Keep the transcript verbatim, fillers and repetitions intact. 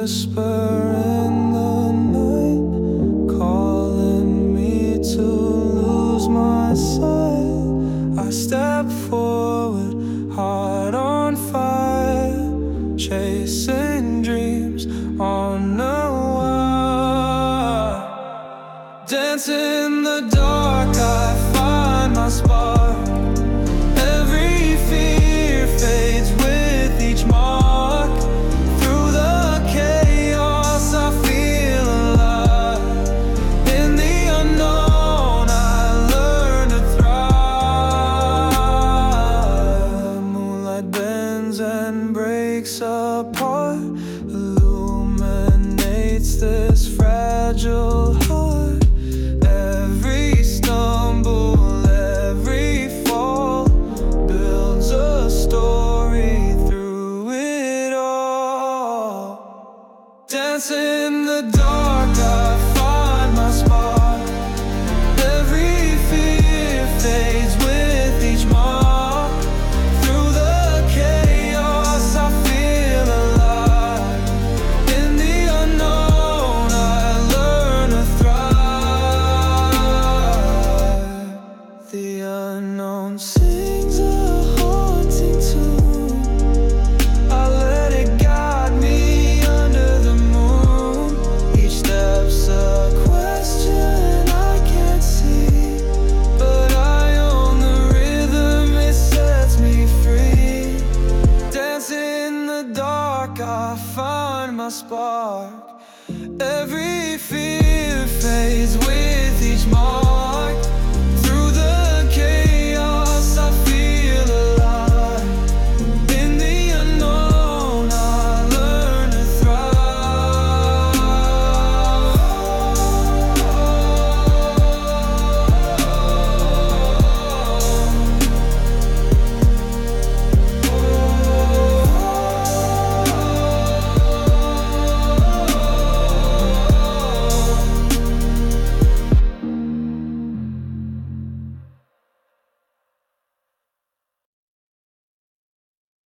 whisper in the night, calling me to lose my sight. I step forward, heart on fire, chasing dreams on a wire. Dance in the dark, I find my spark.